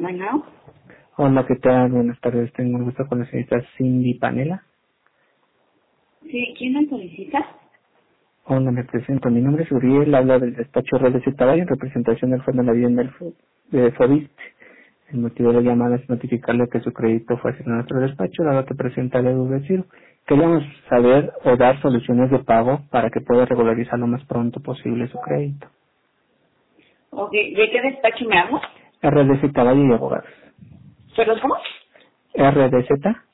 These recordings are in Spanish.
Bueno, Hola, ¿qué tal? Buenas tardes. Tengo el gusto con la señorita Cindy Panela. sí, ¿quién me solicita? Hola, me presento. Mi nombre es Uriel, hablo del despacho Redes de Tabayo en representación del Fondo de la Vivienda de Fobist. El motivo de la llamada es notificarle que su crédito fue asignado a nuestro despacho, dado que presenta la deuda de Ciro. Queríamos saber o dar soluciones de pago para que pueda regularizar lo más pronto posible su crédito. Ok, ¿de qué despacho me hablo? RDC Tabayo y Abogados. ¿Pero cómo? RDZ,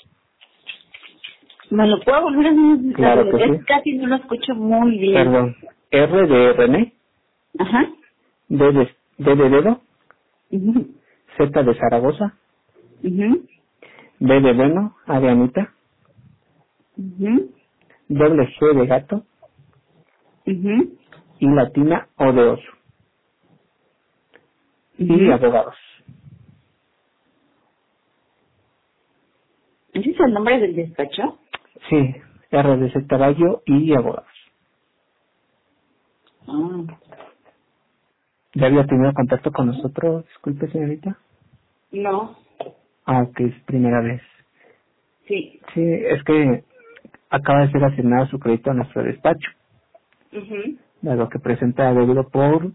¿Me lo puedo volver a claro necesitar? que Es sí. que casi no lo escucho muy bien. Perdón. R de René, Ajá. D de dedo, Mhm. Z de Zaragoza, Mhm. B de bueno, A de Anita, Mhm. doble G de gato Mhm. y latina O de oso. Y Mhm. abogados. ¿Ese es el nombre del despacho? Sí, RDC Caballo y abogados. Ah, ¿Ya había tenido contacto con nosotros? Disculpe, señorita. no, Aunque es primera vez. sí. Sí, es que acaba de ser asignado su crédito a nuestro despacho, Mhm. dado que presenta debido por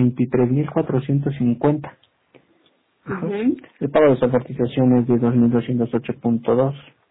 23.450. Ajá. Mhm. El pago de su amortización es de 2.208.2.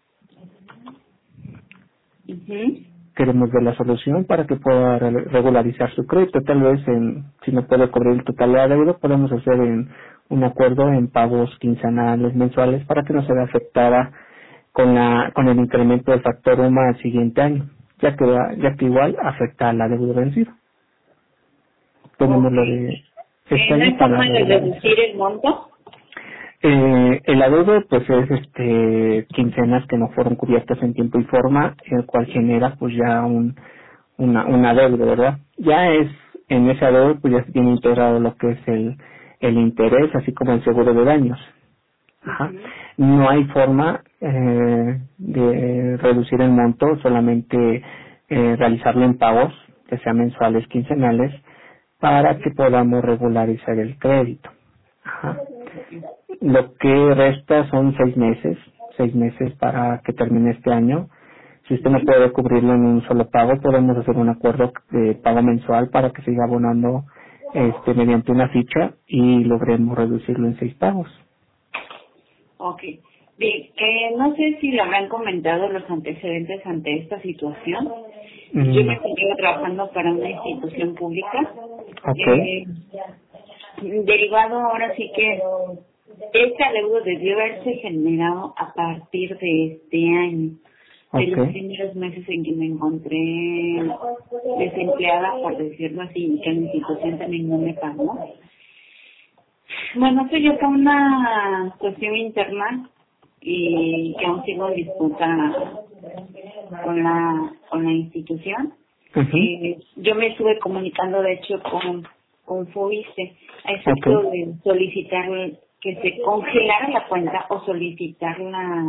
Mhm. Queremos ver la solución para que pueda regularizar su crédito. Tal vez, si no puede cubrir el total de la deuda, podemos hacer un acuerdo en pagos quincenales, mensuales, para que no se vea afectada con el incremento del factor UMA al siguiente año, ya que igual afecta a la deuda vencida. Tenemos Ok. lo de este ¿No año hay para forma de regularizar. reducir el monto? El adeudo pues es quincenas que no fueron cubiertas en tiempo y forma, el cual genera pues ya una deuda, ¿verdad? Ya es en ese adeudo pues ya se tiene integrado lo que es el interés, así como el seguro de daños. Ajá. Mhm. No hay forma de reducir el monto, solamente realizarlo en pagos, que sean mensuales, quincenales, para que podamos regularizar el crédito. Ajá. Lo que resta son 6 meses para que termine este año. Si usted no puede cubrirlo en un solo pago, podemos hacer un acuerdo de pago mensual para que siga abonando mediante una ficha y logremos reducirlo en 6 pagos. Ok. Bien, no sé si le habrán comentado los antecedentes ante esta situación. Yo me No. encontraba trabajando para una institución pública. Ok, Eh, Derivado ahora sí que este adeudo debió haberse generado a partir de este año, de ok, los primeros meses en que me encontré desempleada, por decirlo así, y que la institución también no me pagó. Bueno, eso ya fue una cuestión interna y que aún sigo en disputa con la institución. ujú, Yo me estuve comunicando de hecho con FOBISTE a ok, efecto de solicitar que se congelara la cuenta o solicitar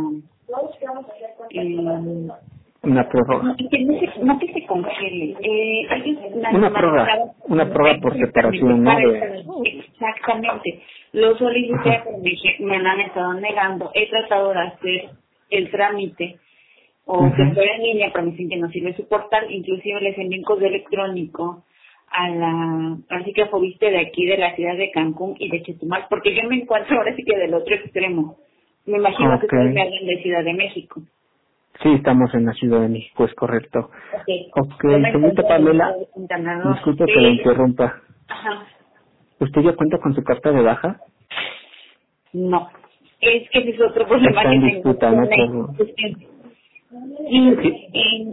eh, una prórroga. no que se congele. Ellos me Una prórroga, mandaron una prórroga por exactamente separación, ¿no? para exactamente. Lo solicité, Ajá, pero me lo han estado negando. He tratado de hacer el trámite o que ujú, fuera en línea, pero me dicen que no sirve su portal. Inclusive les envié un correo electrónico así que FOBISTE de aquí de la ciudad de Cancún y de Chetumal, porque yo me encuentro ahora sí que del otro extremo. Me imagino que ok. ustedes me hablan de Ciudad de México. Sí, estamos en la Ciudad de México, es correcto. Ok, Ok, yo me señorita encuentro del Pamela, lado de Quintana Roo. disculpe que la interrumpa. Ajá, ¿Usted ya cuenta con su carta de baja? no. Es que ese es otro problema Está que en tengo disputa, con ¿no? la institución. Y Sí.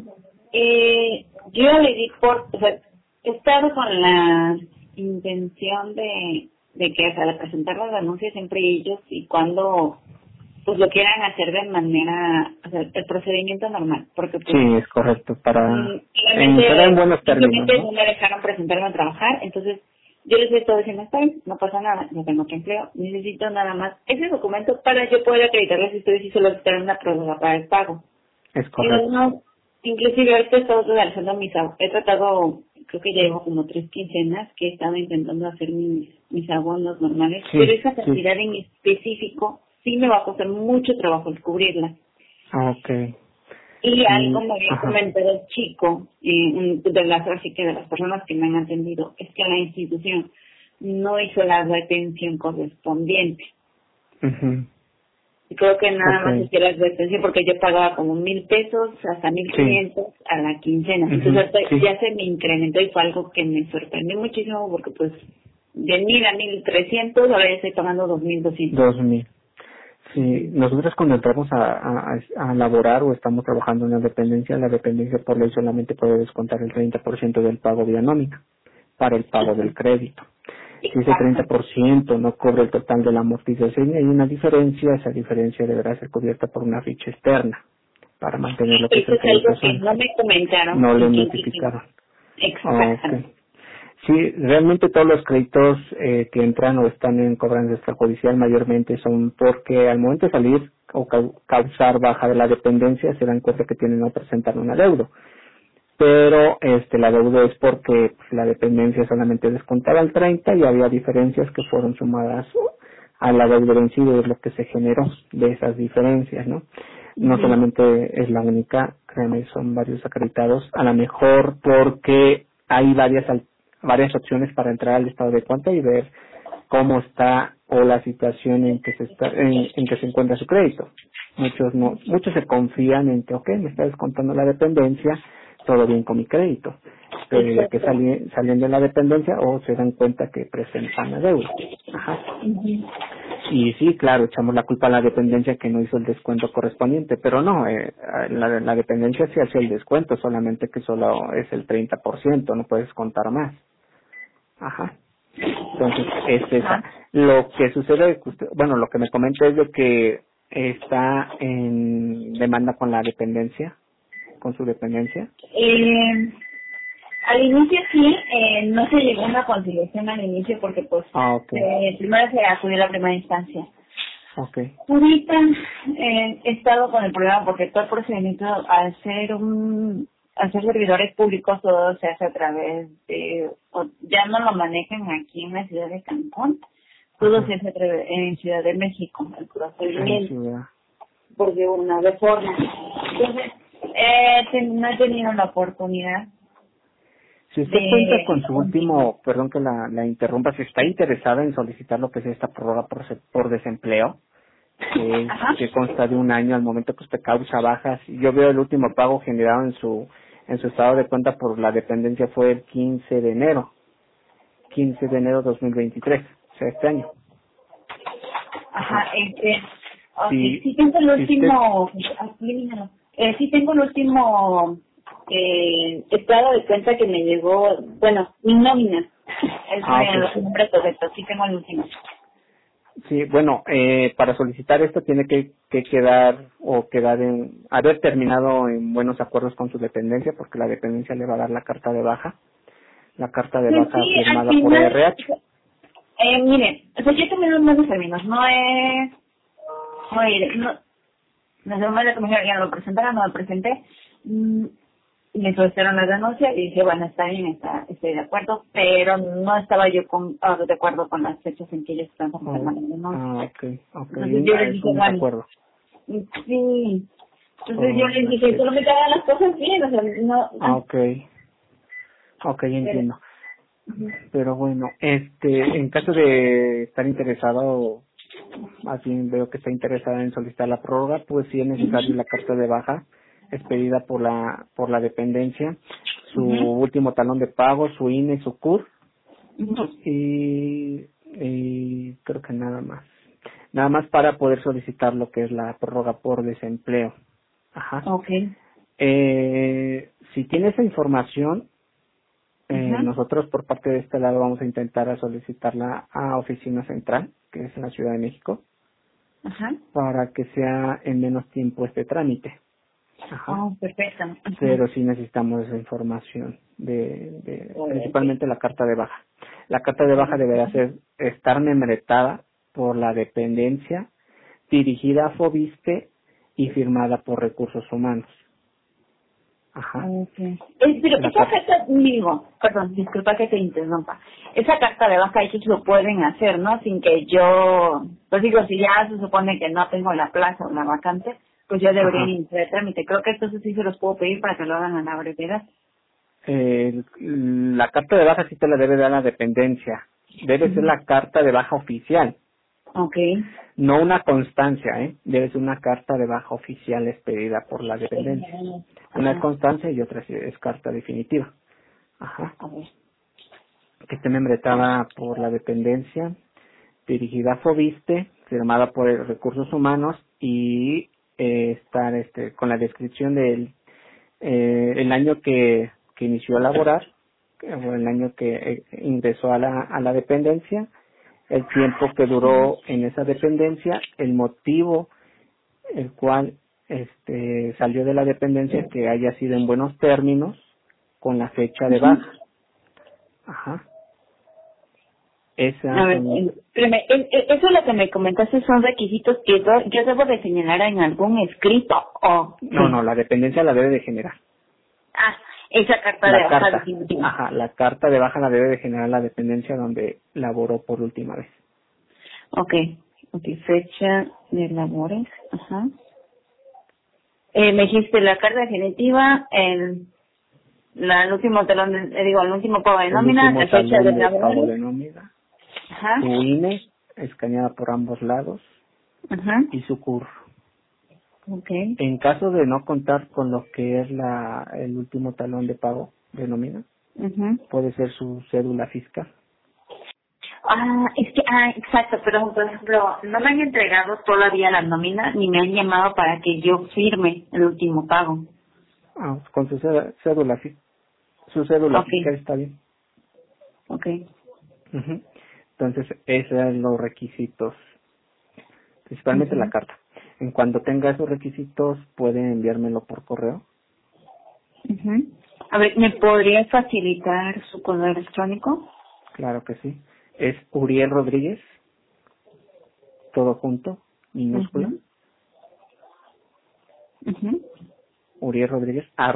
yo le di o sea, he estado con la intención de que, o sea, de presentar las denuncias siempre ellos y cuando pues lo quieran hacer de manera, o sea, el procedimiento normal, porque pues Sí, es correcto, quedar en realmente buenos términos, simplemente no ¿no? me dejaron presentarme a trabajar, entonces yo les estoy diciendo, está bien, no pasa nada, no tengo que empleo, necesito nada más ese documento para yo poder acreditarles si ustedes sí solicitaron una prórroga para el pago. Es Y correcto. no, inclusive ahorita he estado realizando he tratado creo que ya llevo como 3 quincenas que he estado intentando hacer mis abonos normales, Sí, pero esa sí. cantidad en específico sí me va a costar mucho trabajo descubrirla. Okay. Y algo Y, me había ajá. comentado el chico, así que de las personas que me han atendido, es que la institución no hizo la retención correspondiente. Ujú. Y creo que nada más Okay. hacía la retención porque yo pagaba como 1,000 pesos hasta Sí. 1,500 a la quincena. Ujú. Entonces ahorita Sí. ya se me incrementó y fue algo que me sorprendió muchísimo porque pues de 1,000 a 1,300 ahora ya estoy pagando 2,200. 2000. Sí, nosotros cuando entramos a laborar o estamos trabajando en la dependencia por ley solamente puede descontar el 30% del pago vía nómina para el pago del crédito. Si ese Exacto. 30% no cubre el total de la amortización y hay una diferencia, esa diferencia deberá ser cubierta por una ficha externa para mantener lo que es Eso el es crédito algo que sano. no me comentaron No le y que notificaron. exactamente. Okay. Sí, realmente todos los créditos que entran o están en cobranza extrajudicial mayormente son porque al momento de salir o causar baja de la dependencia se dan cuenta que tienen no presentar un adeudo. Pero la deuda es porque pues, la dependencia solamente descontaba el 30 y había diferencias que fueron sumadas a la deuda vencida y es lo que se generó de esas diferencias, ¿no? No Ujú. solamente es la única, créanme, son varios acreditados, a lo mejor porque hay varias opciones para entrar al estado de cuenta y ver cómo está o la situación en que en que se encuentra su crédito. Muchos se confían en que, me está descontando la dependencia, todo bien con mi crédito. Pero ya que Exacto. salen de la dependencia o se dan cuenta que presentan la deuda. Ajá. Ujú. Y sí, claro, echamos la culpa a la dependencia que no hizo el descuento correspondiente, pero no, la dependencia sí hace el descuento, solamente que solo es el 30%, no puedes contar más. Ajá. Entonces, es esa. Ajá. Lo que sucede, bueno, lo que me comenta es de que está en demanda con la dependencia, con su dependencia. Eh, Al inicio sí, no se llegó a una conciliación al inicio porque pues Ah, okay, primero se acudió a la primera instancia. okay, Ahorita he estado con el problema porque todo el procedimiento al ser servidores públicos todo se hace a través ya no lo manejan aquí en la ciudad de Cancún, todo se ajá, hace en Ciudad de México, el en procedimiento, ciudad. porque una reforma. Entonces, no he tenido la oportunidad Si usted cuenta con de su continuar. último, perdón que la interrumpa, si está interesada en solicitar lo que es esta prórroga por desempleo, Ajá. que consta de un año al momento que usted causa bajas. Yo veo el último pago generado en su estado de cuenta por la dependencia fue el 15 de enero 2023, o sea, este año. Ajá, Ajá. okay, Si, sí tengo el si usted, último, sí tengo el último estado de cuenta que me llegó, bueno, mi nómina, es ok. el nombre correcto, sí tengo el último. Sí, bueno, para solicitar esto tiene que haber terminado en buenos acuerdos con su dependencia, porque la dependencia le va a dar la carta de Pues baja sí, al firmada por final, RH. mire, o sea, yo también los buenos términos, no sé, me dijeron, ya lo presentaron, no lo presenté, me solicitaron la denuncia y dije, bueno, está bien, estoy de acuerdo, pero no estaba yo de acuerdo con las fechas en que ellos están Oh, confirmando la denuncia. okay, Entonces yo les es dije, un bueno, desacuerdo. sí. Entonces yo Por les las dije, solo fechas. me hagan las cosas bien, o sea, no, Okay, pero, entiendo. ujú, Pero bueno, en caso de estar interesado, más bien veo que está interesada en solicitar la prórroga, pues sí es necesario la carta de baja expedida por la dependencia, su ujú, último talón de pago, su INE, su CUR ujú. y creo que nada más. Nada más para poder solicitar lo que es la prórroga por desempleo. Ajá. Okay. Si tiene esa información, Ajá, nosotros por parte de este lado vamos a intentar a solicitarla a Oficina Central, que es en la Ciudad de México, ajá. para que sea en menos tiempo este trámite. Ajá. Oh, perfecto. Ajá. Pero sí necesitamos esa información Okay. principalmente la carta de baja. La carta de baja deberá estar membretada por la dependencia, dirigida a FOBISPE y firmada por Recursos Humanos. Ajá. Okay. Pero esa carta, digo, perdón, disculpa que te interrumpa. Esa carta de baja ellos lo pueden hacer, ¿no? Sin que yo, pues digo, si ya se supone que no tengo la plaza o la vacante, pues yo debería Ajá. iniciar el trámite. Creo que entonces sí se los puedo pedir para que lo hagan a la brevedad. La carta de baja sí te la debe dar la dependencia. Debe ser la carta de baja oficial. Okay. No una constancia, ¿eh? Debe ser una carta de baja oficial expedida por la dependencia. Una es constancia y otra es carta definitiva. Ajá. A ver. Que esté membretada por la dependencia, dirigida a Fobiste, firmada por Recursos Humanos y estar con la descripción del el año que inició a laborar, o el año que ingresó a la dependencia, el tiempo que duró en esa dependencia, el motivo el cual salió de la dependencia, que haya sido en buenos términos, con la fecha de baja. Ajá. A ver, eso lo que me comentaste son requisitos que yo debo de señalar en algún escrito o... No, la dependencia la debe de generar. Ah, esa carta de baja definitiva. Ajá, la carta de baja la debe de generar la dependencia donde laboró por última vez. Okay, fecha de labores, ajá. Me dijiste la carta definitiva, el último talón, el último pago de nómina, la fecha de labores. De nómina, ajá. su INE, escaneada por ambos lados, ajá. y su CUR. Okay. En caso de no contar con lo que es el último talón de pago de nómina, puede ser su cédula fiscal. Exacto, pero por ejemplo, no me han entregado todavía la nómina ni me han llamado para que yo firme el último pago. Con su cédula fiscal está bien. Okay. Entonces, esos son los requisitos, principalmente la carta. En cuanto tenga esos requisitos, pueden enviármelo por correo. A ver, ¿me podría facilitar su correo electrónico? Claro que sí. Es Uriel Rodríguez, todo junto, minúscula. Uriel Rodríguez, @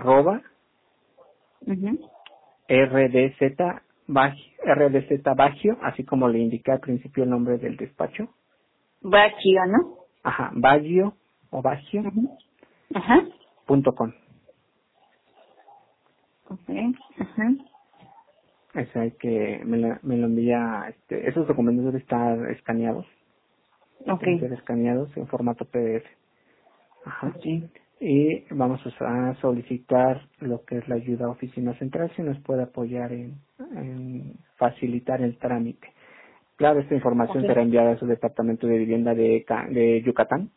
RDZ Baggio, así como le indiqué al principio el nombre del despacho. Baggio, ¿no? Ajá, Baggio o Baggio. .com. Ese hay que me lo envía, esos documentos deben estar escaneados. Deben ser escaneados en formato PDF. Ajá. Y vamos a solicitar lo que es la ayuda a Oficina Central, si nos puede apoyar en facilitar el trámite. Claro, esta información será enviada a su departamento de vivienda de Yucatán.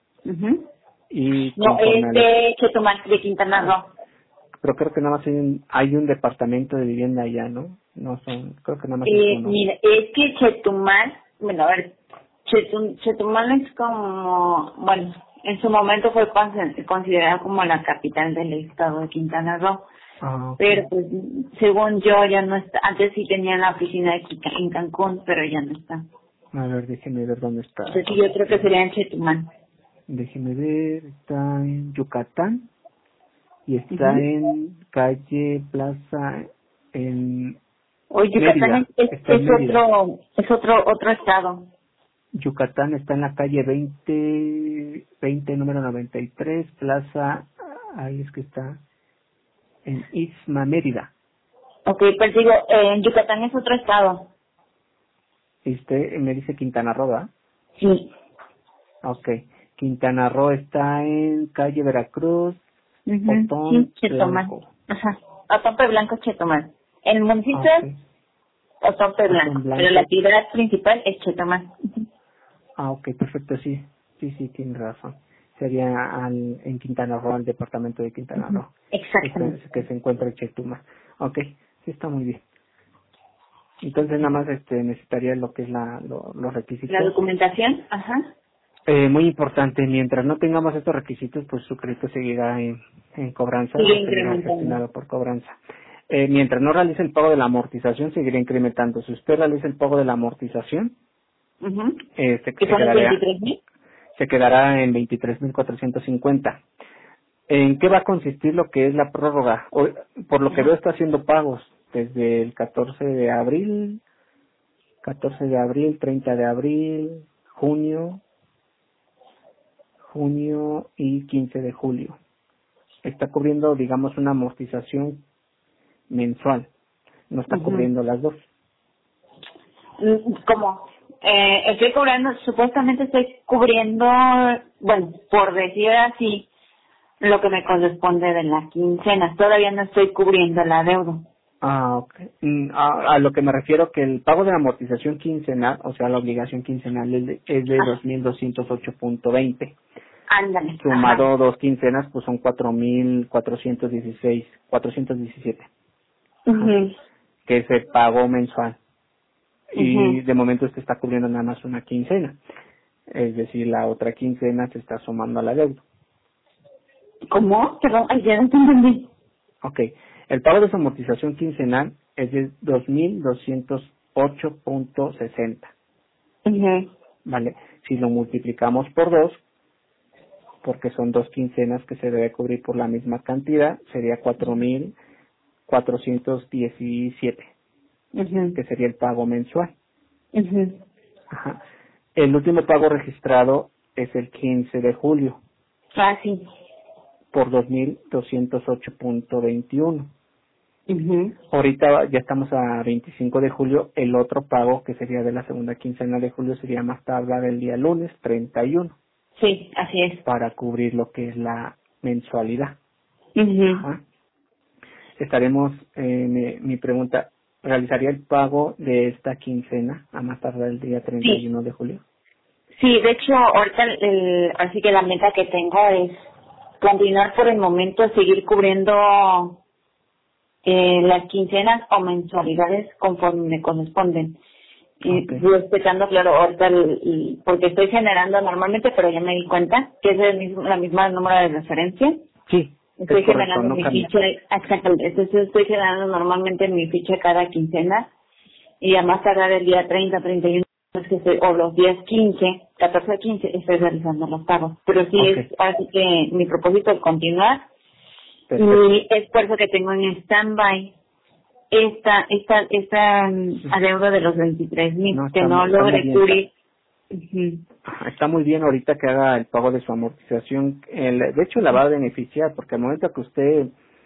Y no, es de Chetumal, de Quintana Roo. Pero creo que nada más hay un departamento de vivienda allá, ¿no? Creo que nada más es uno. Mira, es que Chetumal, bueno, a ver, Chetumal es como, bueno, en su momento fue considerada como la capital del estado de Quintana Roo. Pero pues, según yo, ya no está. Antes sí tenía la oficina en Cancún, pero ya no está. A ver, déjeme ver dónde está. Entonces yo creo que sería en Chetumal. Déjeme ver, está en Yucatán y está en calle Plaza en Yucatán Mérida. es otro estado. Yucatán está en la calle 20 número 93, Plaza, ahí es que está, en Istma, Mérida. Pues digo, en Yucatán es otro estado. ¿Y usted me dice Quintana Roo, ¿verdad? Sí. Quintana Roo está en calle Veracruz, Otón Blanco. Otón Blanco, Chetumal. El municipio es Otón Blanco, pero la ciudad principal es Chetumal. Perfecto, sí, tiene razón. Sería en Quintana Roo, el departamento de Quintana Roo. Exactamente. Que se encuentra en Chetumal. Sí, está muy bien. Entonces nada más necesitaría lo que es los requisitos. La documentación, muy importante, mientras no tengamos estos requisitos, pues su crédito seguirá en cobranza, seguirá gestionado por cobranza. Mientras no realice el pago de la amortización, seguirá incrementando. Si usted realiza el pago de la amortización, ¿Que son 23,000? se quedará en 23,450. ¿En qué va a consistir lo que es la prórroga? Por lo que veo está haciendo pagos desde el 14 de abril, 30 de abril, junio y 15 de julio. Está cubriendo, digamos, una amortización mensual. No está cubriendo las dos. ¿Cómo? Estoy cubriendo, supuestamente estoy cubriendo, bueno, por decir así, lo que me corresponde de las quincenas. Todavía no estoy cubriendo la deuda. Ok. A lo que me refiero que el pago de la amortización quincenal, o sea, la obligación quincenal es de 2.208.20. Ándale. Sumado dos quincenas, pues son 417. Que es el pago mensual. Y de momento usted está cubriendo nada más una quincena. Es decir, la otra quincena se está sumando a la deuda. ¿Cómo? Perdón, ya no te entendí. Ok. El pago de su amortización quincenal es de 2.208.60. ¿Vale? Si lo multiplicamos por 2, porque son dos quincenas que se debe cubrir por la misma cantidad, sería 4.417, que sería el pago mensual. Ajá. El último pago registrado es el 15 de julio. Sí. Por 2.208.21. Ahorita ya estamos a 25 de julio. El otro pago, que sería de la segunda quincena de julio, sería más tarde el día lunes 31. Sí, así es. Para cubrir lo que es la mensualidad. Ajá. Estaremos, mi pregunta, ¿realizaría el pago de esta quincena a más tardar el día 31 de julio? Sí, de hecho, ahorita así que la meta que tengo es continuar por el momento, seguir cubriendo las quincenas o mensualidades conforme me corresponden. Respetando, claro, ahorita porque estoy generando normalmente, pero ya me di cuenta que es la misma número de referencia. Sí. Estoy generando mi ficha, exactamente, entonces estoy generando normalmente mi ficha cada quincena y a más tardar el día 30, 31 o los días 15, 14 a 15 estoy realizando los pagos. Pero sí es así que mi propósito es continuar. Y es por eso que tengo en stand-by esta adeudo de los 23,000 que no logré cubrir. Está muy bien ahorita que haga el pago de su amortización. De hecho, la va a beneficiar porque al momento que usted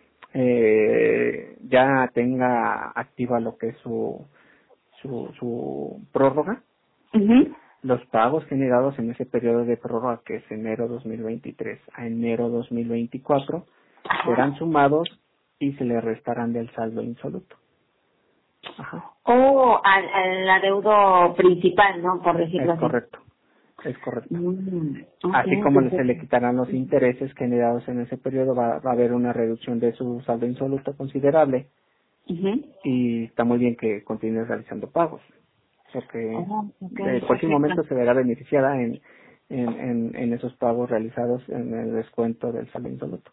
ya tenga activa lo que es su prórroga, los pagos generados en ese periodo de prórroga, que es enero 2023 a enero 2024, serán sumados y se le restarán del saldo insoluto. Al adeudo principal, ¿no? Por decirlo así. Es correcto. Así como se le quitarán los intereses generados en ese periodo, va a haber una reducción de su saldo insoluto considerable. Y está muy bien que continúe realizando pagos, porque en cualquier momento se verá beneficiada en esos pagos realizados en el descuento del saldo insoluto.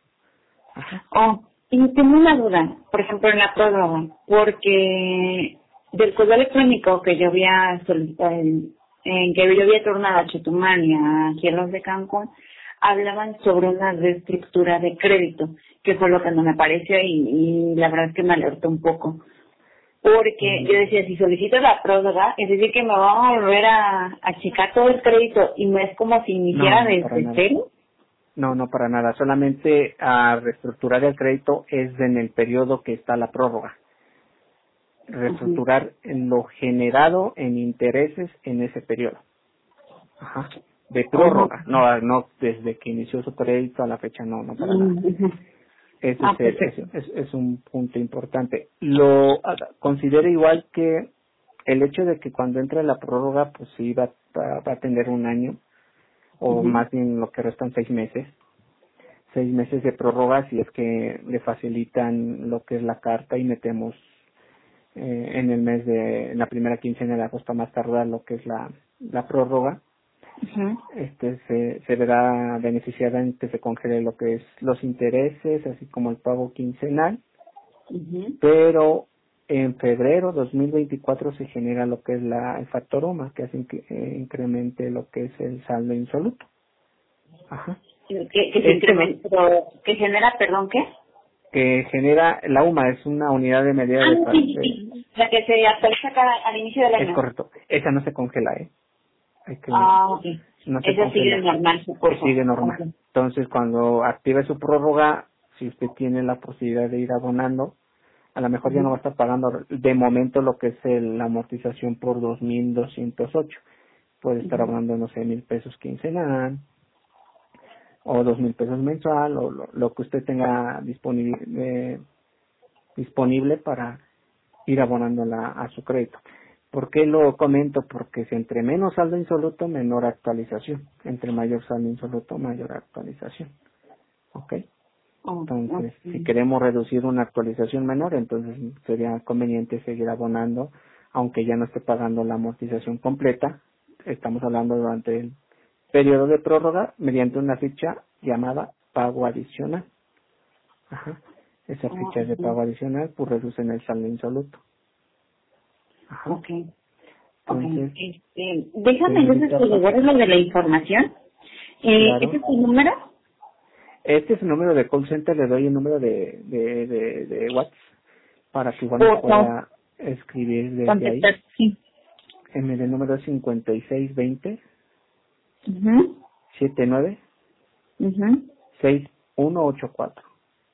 Y tengo una duda, por ejemplo, en la prórroga, porque del correo electrónico que yo había solicitado, en que yo había tornado a Chetumal y aquí en los de Cancún, hablaban sobre una reestructura de crédito, que fue lo que no me pareció y la verdad es que me alertó un poco. Porque yo decía, si solicito la prórroga, es decir, que me van a volver a achicar todo el crédito y no es como si iniciara desde cero. No, para nada. Solamente a reestructurar el crédito es en el periodo que está la prórroga. Reestructurar lo generado en intereses en ese periodo. De prórroga. No desde que inició su crédito a la fecha, no para nada. Ese es un punto importante. Lo considero igual que el hecho de que cuando entre la prórroga, pues sí va a tener un año, o más bien lo que restan 6 meses. 6 meses de prórroga, si es que le facilitan lo que es la carta y metemos en el mes en la primera quincena de agosto más tardar lo que es la prórroga. Se verá beneficiada en que se congele lo que es los intereses, así como el pago quincenal. Pero en febrero 2024 se genera lo que es el factor OMA, que hace que incremente lo que es el saldo insoluto. que se incrementa, que genera, perdón, ¿qué? Que genera, la UMA es una unidad de medida de... Sí, la que se actualiza al inicio del año. Es correcto, esa no se congela, Hay que, ok. no se Esa congela, sigue normal, supongo. sigue normal. Okay. Entonces, cuando active su prórroga, si usted tiene la posibilidad de ir abonando, a lo mejor ya no va a estar pagando de momento lo que es la amortización por 2,208. Puede estar abonando, no sé, 1,000 pesos quincenal, o 2,000 pesos mensual, o lo que usted tenga disponible para ir abonando a su crédito. ¿Por qué lo comento? Porque si entre menos saldo insoluto, menor actualización. Entre mayor saldo insoluto, mayor actualización. ¿Ok? Entonces, si queremos reducir una actualización menor, entonces sería conveniente seguir abonando, aunque ya no esté pagando la amortización completa. Estamos hablando durante el periodo de prórroga mediante una ficha llamada pago adicional. Ajá. Esa ficha de pago adicional pues reducen el saldo insoluto. Ajá. Ok. Entonces, déjame entonces corroborar lo de la información. Claro. ¿Ese es tu número? Este es el número de call center, le doy el número de WhatsApp para que igual me pueda escribir desde contestar, ahí. Sí. El número es 5620 79 6184.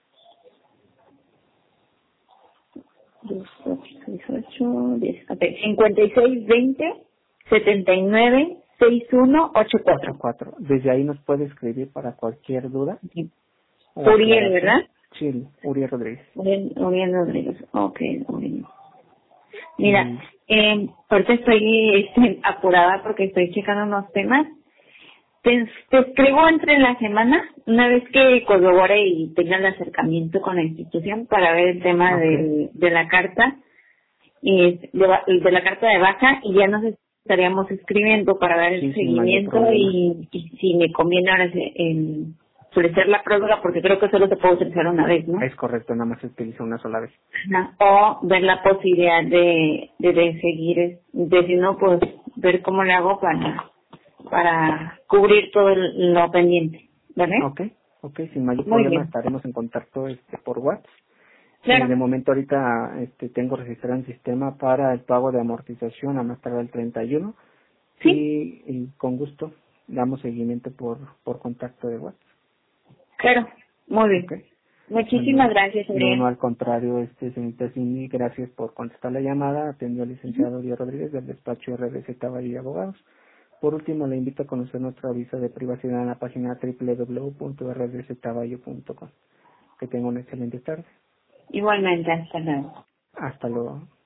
28, 10. Ok, 5620 79 6184. 84. Desde ahí nos puede escribir para cualquier duda. Sí. Uriel, ¿verdad? Sí, Uriel Rodríguez. Uriel Rodríguez. Ok, Uriel. Mira, ahorita estoy apurada porque estoy checando unos temas. Te escribo entre la semana, una vez que corrobore y tenga el acercamiento con la institución para ver el tema de la carta de la carta de baja, y ya nos estaríamos escribiendo para dar el seguimiento y si me conviene ahora ofrecer la prórroga, porque creo que solo se puede utilizar una vez, ¿no? Es correcto, nada más se utiliza una sola vez. O ver la posibilidad de seguir, de si no, pues ver cómo le hago para cubrir todo lo pendiente, ¿vale? Ok, sin mayor problema estaremos en contacto por WhatsApp. Claro. De momento ahorita tengo registrado en sistema para el pago de amortización a más tardar el 31. Sí. Y con gusto damos seguimiento por contacto de WhatsApp. Claro, muy bien. Okay. Muchísimas gracias, Adrián. No, al contrario, señorita Cindy, gracias por contestar la llamada. Atendió al licenciado Díaz Rodríguez del despacho RDZ Valle y Abogados. Por último, le invito a conocer nuestro aviso de privacidad en la página www.rdczvalle.com. Que tenga una excelente tarde. Igualmente, hasta luego. Hasta luego.